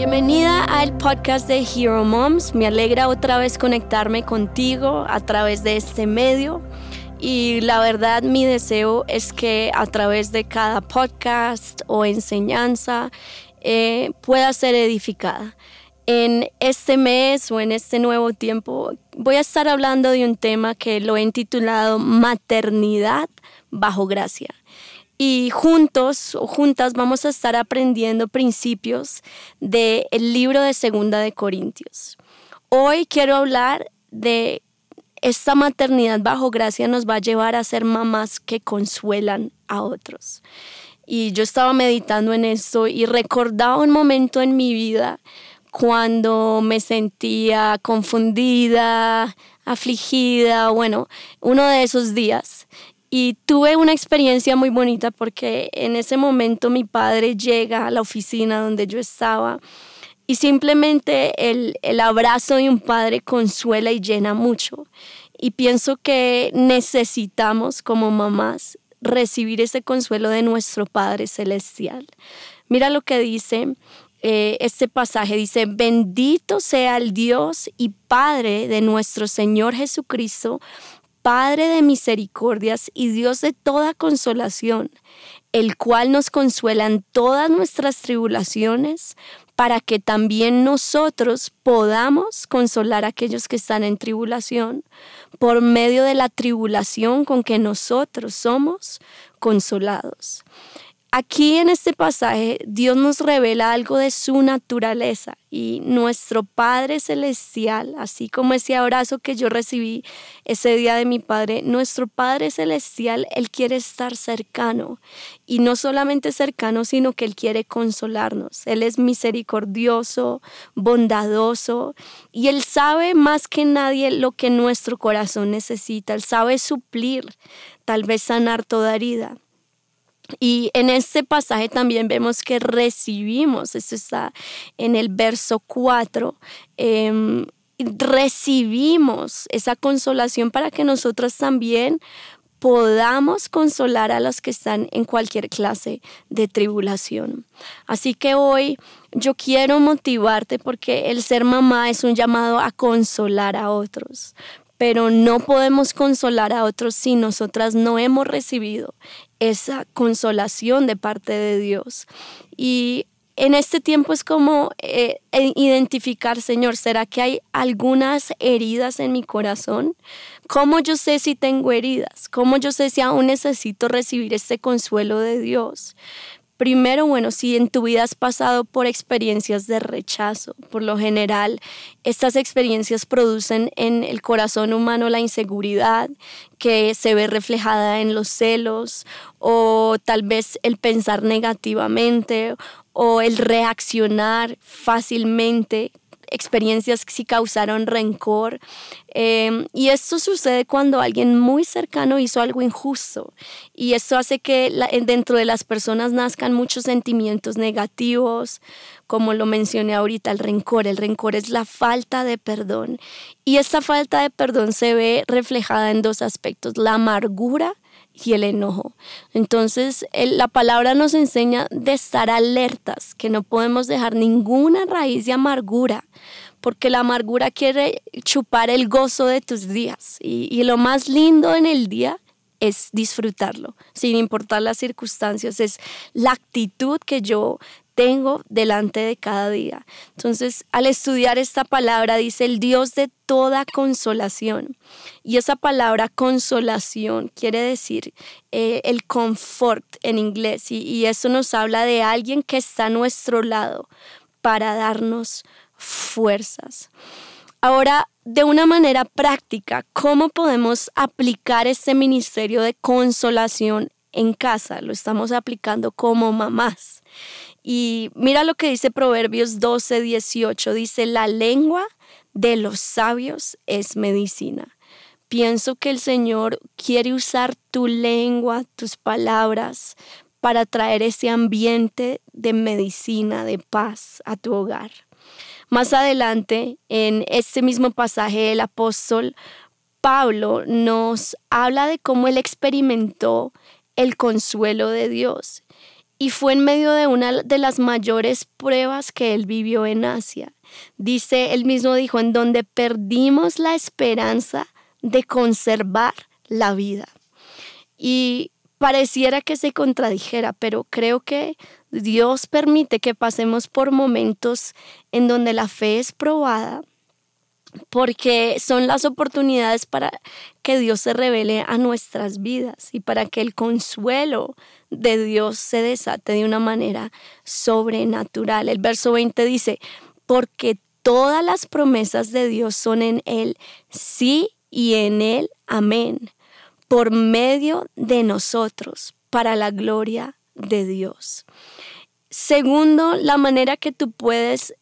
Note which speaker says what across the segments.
Speaker 1: Bienvenida al podcast de Hero Moms. Me alegra otra vez conectarme contigo a través de este medio. Y la verdad, mi deseo es que a través de cada podcast o enseñanza pueda ser edificada. En este mes o en este nuevo tiempo voy a estar hablando de un tema que lo he intitulado Maternidad bajo gracia. Y juntos o juntas vamos a estar aprendiendo principios del libro de 2 de Corintios. Hoy quiero hablar de esta maternidad bajo gracia nos va a llevar a ser mamás que consuelan a otros. Y yo estaba meditando en esto y recordaba un momento en mi vida cuando me sentía confundida, afligida, bueno, uno de esos días. Y tuve una experiencia muy bonita porque en ese momento mi padre llega a la oficina donde yo estaba y simplemente el abrazo de un padre consuela y llena mucho. Y pienso que necesitamos como mamás recibir ese consuelo de nuestro Padre Celestial. Mira lo que dice este pasaje. Dice, bendito sea el Dios y Padre de nuestro Señor Jesucristo, Padre de misericordias y Dios de toda consolación, el cual nos consuela en todas nuestras tribulaciones, para que también nosotros podamos consolar a aquellos que están en tribulación, por medio de la tribulación con que nosotros somos consolados. Aquí en este pasaje Dios nos revela algo de su naturaleza y nuestro Padre Celestial, así como ese abrazo que yo recibí ese día de mi Padre, nuestro Padre Celestial, Él quiere estar cercano y no solamente cercano, sino que Él quiere consolarnos. Él es misericordioso, bondadoso y Él sabe más que nadie lo que nuestro corazón necesita. Él sabe suplir, tal vez sanar toda herida. Y en este pasaje también vemos que recibimos, esto está en el verso 4, recibimos esa consolación para que nosotros también podamos consolar a los que están en cualquier clase de tribulación. Así que hoy yo quiero motivarte porque el ser mamá es un llamado a consolar a otros. Pero no podemos consolar a otros si nosotras no hemos recibido esa consolación de parte de Dios. Y en este tiempo es como identificar, Señor, ¿será que hay algunas heridas en mi corazón? ¿Cómo yo sé si tengo heridas? ¿Cómo yo sé si aún necesito recibir este consuelo de Dios? Primero, bueno, si en tu vida has pasado por experiencias de rechazo, por lo general, estas experiencias producen en el corazón humano la inseguridad que se ve reflejada en los celos o tal vez el pensar negativamente o el reaccionar fácilmente, experiencias que sí causaron rencor. Y esto sucede cuando alguien muy cercano hizo algo injusto. Y esto hace que dentro de las personas nazcan muchos sentimientos negativos, como lo mencioné ahorita, el rencor. El rencor es la falta de perdón. Y esta falta de perdón se ve reflejada en 2 aspectos, la amargura y el enojo. Entonces, la palabra nos enseña de estar alertas, que no podemos dejar ninguna raíz de amargura, porque la amargura quiere chupar el gozo de tus días. Y lo más lindo en el día es disfrutarlo, sin importar las circunstancias. Es la actitud que yo tengo delante de cada día. Entonces, al estudiar esta palabra, dice el Dios de toda consolación. Y esa palabra consolación quiere decir el confort en inglés. Y eso nos habla de alguien que está a nuestro lado para darnos fuerzas. Ahora, de una manera práctica, ¿cómo podemos aplicar este ministerio de consolación en casa? Lo estamos aplicando como mamás. Y mira lo que dice Proverbios 12:18. Dice, la lengua de los sabios es medicina. Pienso que el Señor quiere usar tu lengua, tus palabras, para traer ese ambiente de medicina, de paz a tu hogar. Más adelante, en este mismo pasaje, el apóstol Pablo nos habla de cómo él experimentó el consuelo de Dios. y fue en medio de una de las mayores pruebas que él vivió en Asia. Dice, él mismo dijo, en donde perdimos la esperanza de conservar la vida. Y pareciera que se contradijera, pero creo que Dios permite que pasemos por momentos en donde la fe es probada, porque son las oportunidades para que Dios se revele a nuestras vidas y para que el consuelo de Dios se desate de una manera sobrenatural. El verso 20 dice, porque todas las promesas de Dios son en Él, sí, y en Él, amén, por medio de nosotros, para la gloria de Dios. Segundo, la manera que tú puedes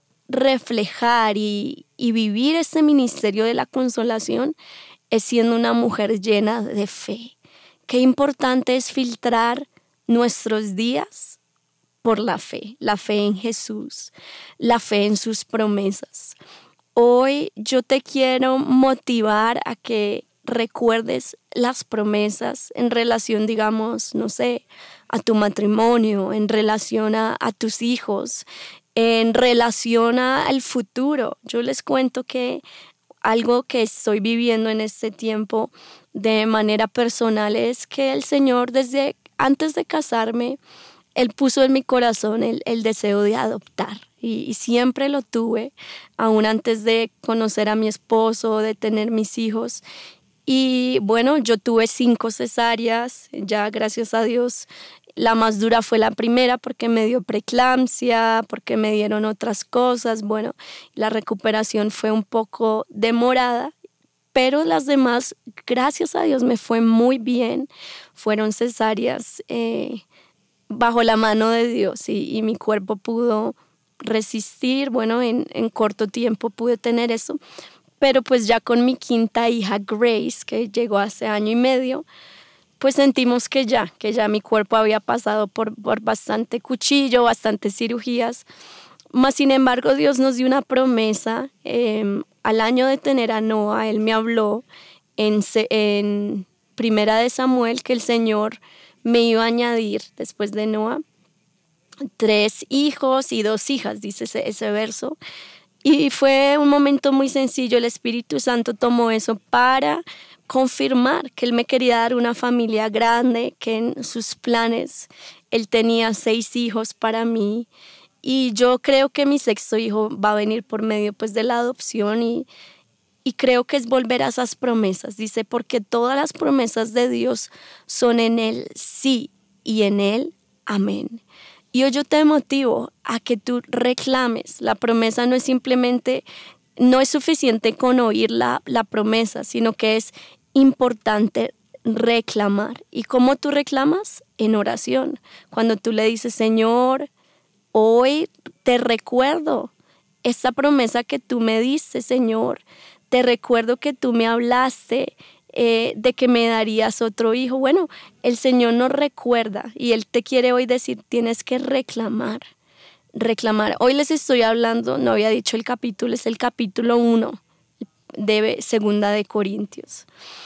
Speaker 1: reflejar y vivir este ministerio de la consolación es siendo una mujer llena de fe. Qué importante es filtrar nuestros días por la fe en Jesús, la fe en sus promesas. Hoy yo te quiero motivar a que recuerdes las promesas en relación, digamos, no sé, a tu matrimonio, en relación a tus hijos, en relación al futuro. Yo les cuento que algo que estoy viviendo en este tiempo de manera personal es que el Señor, desde antes de casarme, Él puso en mi corazón el deseo de adoptar. Y siempre lo tuve, aún antes de conocer a mi esposo, de tener mis hijos. Y bueno, yo tuve 5 cesáreas, ya gracias a Dios. La más dura fue la primera porque me dio preeclampsia, porque me dieron otras cosas. Bueno, la recuperación fue un poco demorada, pero las demás, gracias a Dios, me fue muy bien. Fueron cesáreas bajo la mano de Dios y mi cuerpo pudo resistir. Bueno, en corto tiempo pude tener eso. Pero pues ya con mi quinta hija, Grace, que llegó hace 1.5 años, pues sentimos que ya mi cuerpo había pasado por bastante cuchillo, bastantes cirugías. Mas, sin embargo, Dios nos dio una promesa. Al año de tener a Noah, Él me habló en Primera de Samuel que el Señor me iba a añadir, después de Noah, 3 hijos y 2 hijas, dice ese verso. Y fue un momento muy sencillo. El Espíritu Santo tomó eso para confirmar que Él me quería dar una familia grande, que en sus planes Él tenía 6 hijos para mí. Y yo creo que mi 6.º hijo va a venir por medio pues de la adopción y creo que es volver a esas promesas. Dice, porque todas las promesas de Dios son en Él sí y en Él amén. Y hoy yo te motivo a que tú reclames. La promesa no es suficiente con oír la promesa, sino que es importante reclamar. ¿Y cómo tú reclamas? En oración. Cuando tú le dices, Señor, hoy te recuerdo esta promesa que tú me diste, Señor. Te recuerdo que tú me hablaste de que me darías otro hijo. Bueno, el Señor nos recuerda y Él te quiere hoy decir, tienes que reclamar. Hoy les estoy hablando, no había dicho el capítulo, es el capítulo 1 de 2 Corintios.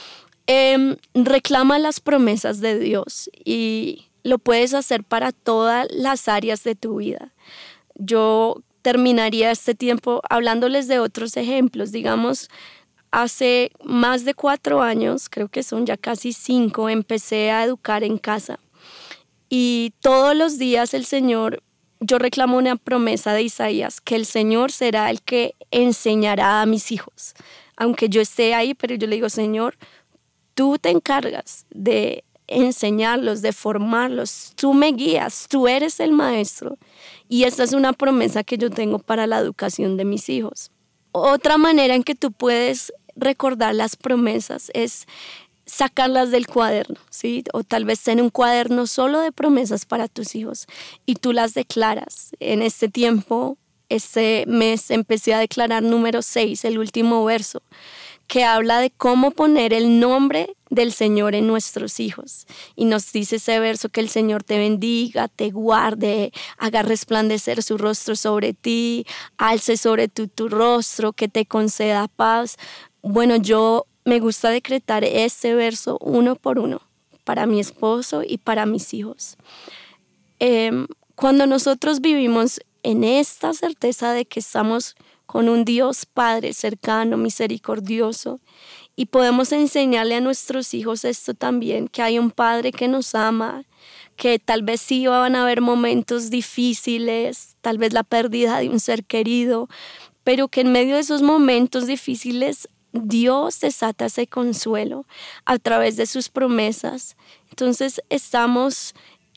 Speaker 1: Reclama las promesas de Dios y lo puedes hacer para todas las áreas de tu vida. Yo terminaría este tiempo hablándoles de otros ejemplos. Digamos, hace más de 4 años, creo que son ya casi 5, empecé a educar en casa. Y todos los días yo reclamo una promesa de Isaías, que el Señor será el que enseñará a mis hijos. Aunque yo esté ahí, pero yo le digo, Señor, tú te encargas de enseñarlos, de formarlos. Tú me guías, tú eres el maestro. Y esta es una promesa que yo tengo para la educación de mis hijos. Otra manera en que tú puedes recordar las promesas es sacarlas del cuaderno, ¿sí? O tal vez tener un cuaderno solo de promesas para tus hijos y tú las declaras. En este tiempo, este mes, empecé a declarar número 6, el último verso, que habla de cómo poner el nombre del Señor en nuestros hijos. Y nos dice ese verso que el Señor te bendiga, te guarde, haga resplandecer su rostro sobre ti, alce sobre tu rostro, que te conceda paz. Bueno, yo me gusta decretar este verso uno por uno para mi esposo y para mis hijos. Cuando nosotros vivimos en esta certeza de que estamos con un Dios Padre cercano, misericordioso, y podemos enseñarle a nuestros hijos esto también, que hay un Padre que nos ama, que tal vez sí van a haber momentos difíciles, tal vez la pérdida de un ser querido, pero que en medio de esos momentos difíciles Dios desata ese consuelo a través de sus promesas. Entonces estamos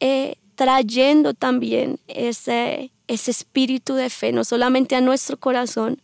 Speaker 1: trayendo también ese espíritu de fe, no solamente a nuestro corazón,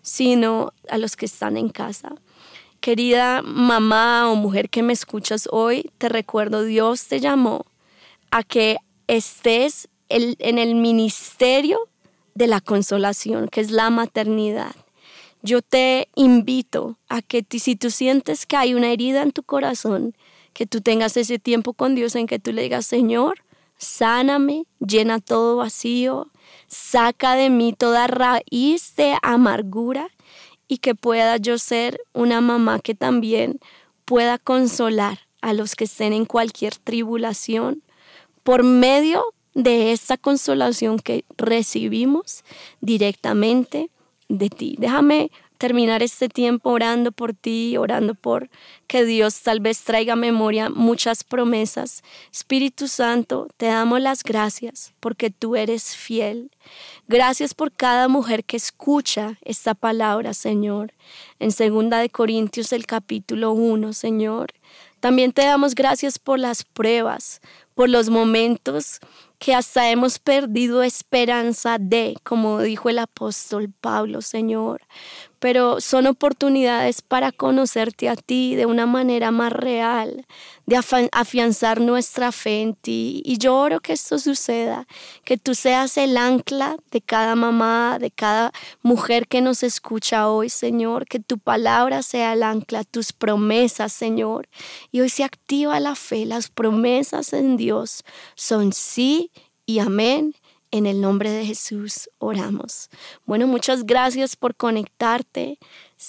Speaker 1: sino a los que están en casa. Querida mamá o mujer que me escuchas hoy, te recuerdo, Dios te llamó a que estés en el ministerio de la consolación, que es la maternidad. Yo te invito a que si tú sientes que hay una herida en tu corazón, que tú tengas ese tiempo con Dios en que tú le digas, Señor, sáname, llena todo vacío, saca de mí toda raíz de amargura y que pueda yo ser una mamá que también pueda consolar a los que estén en cualquier tribulación por medio de esa consolación que recibimos directamente de ti. Déjame terminar este tiempo orando por ti, orando por que Dios tal vez traiga a memoria muchas promesas. Espíritu Santo, te damos las gracias porque tú eres fiel. Gracias por cada mujer que escucha esta palabra, Señor. En 2 Corintios el capítulo 1, Señor. También te damos gracias por las pruebas, por los momentos que hasta hemos perdido esperanza de, como dijo el apóstol Pablo, Señor. Pero son oportunidades para conocerte a ti de una manera más real, de afianzar nuestra fe en ti. Y yo oro que esto suceda, que tú seas el ancla de cada mamá, de cada mujer que nos escucha hoy, Señor, que tu palabra sea el ancla, tus promesas, Señor. Y hoy se activa la fe, las promesas en Dios son sí y amén. En el nombre de Jesús oramos. Bueno, muchas gracias por conectarte.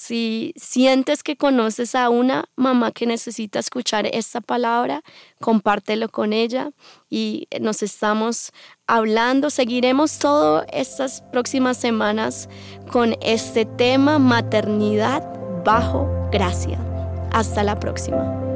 Speaker 1: Si sientes que conoces a una mamá que necesita escuchar esta palabra, compártelo con ella y nos estamos hablando. Seguiremos todas estas próximas semanas con este tema, maternidad bajo gracia. Hasta la próxima.